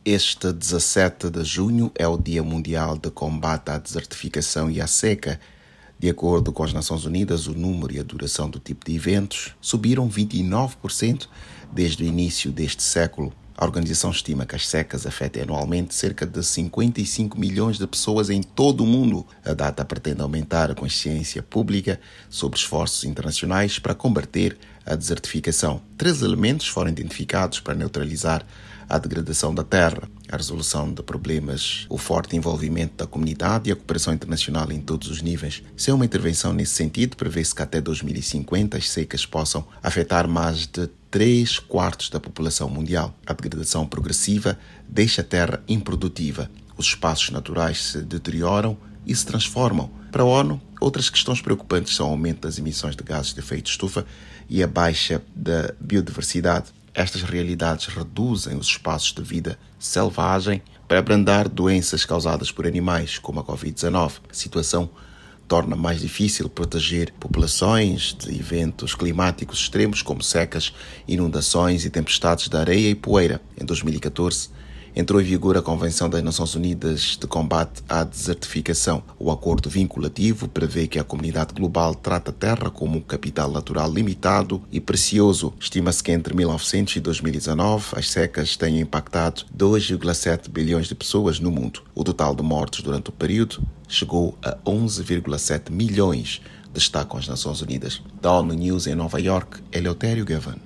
Este 17 de junho é o Dia Mundial de Combate à Desertificação e à Seca. De acordo com as Nações Unidas, o número e a duração do tipo de eventos subiram 29% desde o início deste século. A organização estima que as secas afetem anualmente cerca de 55 milhões de pessoas em todo o mundo. A data pretende aumentar a consciência pública sobre esforços internacionais para combater a desertificação. 3 elementos foram identificados para neutralizar a degradação da terra: a resolução de problemas, o forte envolvimento da comunidade e a cooperação internacional em todos os níveis. Sem uma intervenção nesse sentido, prevê-se que até 2050 as secas possam afetar mais de 3/4 da população mundial. A degradação progressiva deixa a terra improdutiva. Os espaços naturais se deterioram e se transformam. Para a ONU, outras questões preocupantes são o aumento das emissões de gases de efeito estufa e a baixa da biodiversidade. Estas realidades reduzem os espaços de vida selvagem para abrandar doenças causadas por animais, como a Covid-19. A situação torna mais difícil proteger populações de eventos climáticos extremos como secas, inundações e tempestades de areia e poeira. Em 2014, entrou em vigor a Convenção das Nações Unidas de Combate à Desertificação. O acordo vinculativo prevê que a comunidade global trata a terra como um capital natural limitado e precioso. Estima-se que entre 1900 e 2019 as secas tenham impactado 2,7 bilhões de pessoas no mundo. O total de mortes durante o período chegou a 11,7 milhões, destacam as Nações Unidas. Da ONU News em Nova York, Eleutério Gavan.